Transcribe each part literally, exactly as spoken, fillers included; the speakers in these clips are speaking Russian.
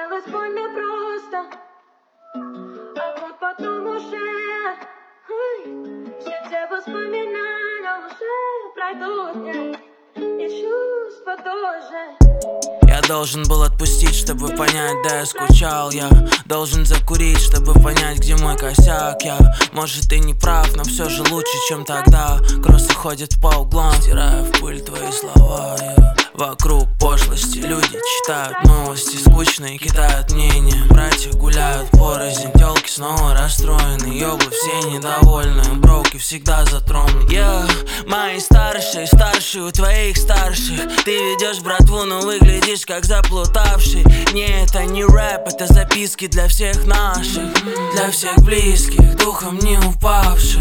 казалось больно просто, а вот потом уже ой, все те воспоминания уже пройдут, нет, и чувства тоже. Я должен был отпустить, чтобы понять, да я скучал. Я должен закурить, чтобы понять, где мой косяк. Я, может, и не прав, но все же лучше, чем тогда. Кроссы ходят по углам, стирая в пыль твои слова. Я... Вокруг пошлости люди читают новости, скучные кидают мнения. Братья гуляют порознь, тёлки снова расстроены. Ёбы все недовольны, броуки всегда затронут. Я, мои старшие, старшие у твоих старших. Ты ведешь братву, но выглядишь как заплутавший. Не, это не рэп, это записки для всех наших, для всех близких, духом не упавших.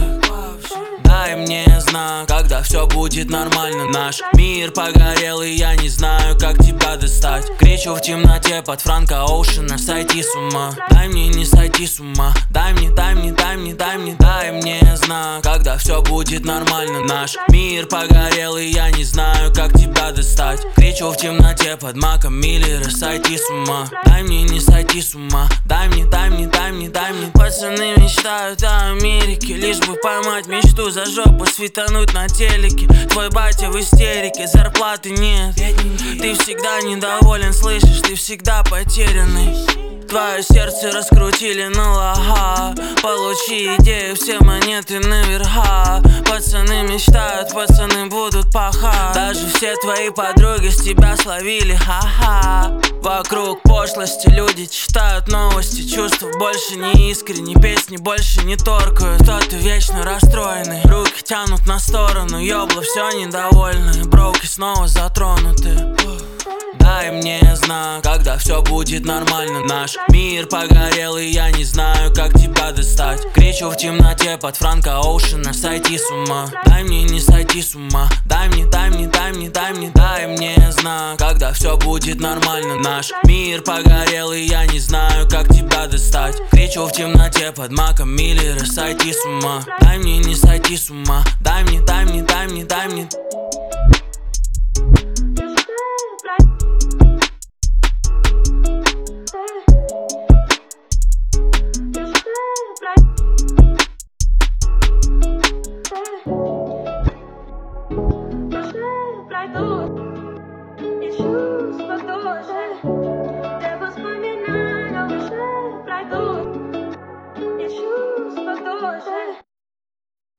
Дай мне знак, когда все будет нормально. Наш мир погорел, и я не знаю, как тебя достать. Кричу в темноте под Франка Оушена, сойти с ума. Дай мне не сойти с ума. Дай мне, дай мне, дай мне, дай мне, дай мне знак, когда все будет нормально. Наш мир погорел, и я не знаю, как тебя достать. Кричу в темноте под Маком Миллера, сойти с ума. Дай мне не сойти с ума. Дай мне, дай мне, дай мне, дай мне. Пацаны мечтают о Америке, лишь бы поймать мечту за жопу, светануть на телеке. Твой батя в истерике, зарплаты нет. Ты всегда недоволен, слышишь, ты всегда потерянный. Твое сердце раскрутили на лоха. Получи идею, все монеты наверха. Пацаны мечтают, пацаны будут пахать. Даже все твои подруги с тебя словили, ха-ха. Вокруг пошлости люди читают новости. Чувства больше не искренни, песни больше не торкают. Кто-то вечно расстроенный, руки тянут на сторону. Ёбла все недовольны, броуки снова затронуты. Дай мне знак, когда все будет нормально. Наш мир погорел, и я не знаю, как тебя достать. Кричу в темноте под Франка Оушена, сойти с ума. Дай мне не сойти с ума. Дай мне, дай мне, дай мне, дай мне, дай мне знак, когда все будет нормально. Наш мир погорел, и я не знаю, как тебя достать. Кричу в темноте под Маком Миллера, сойти с ума. Дай мне не сойти с ума. Дай мне, дай мне, дай мне, дай мне. Пройдут.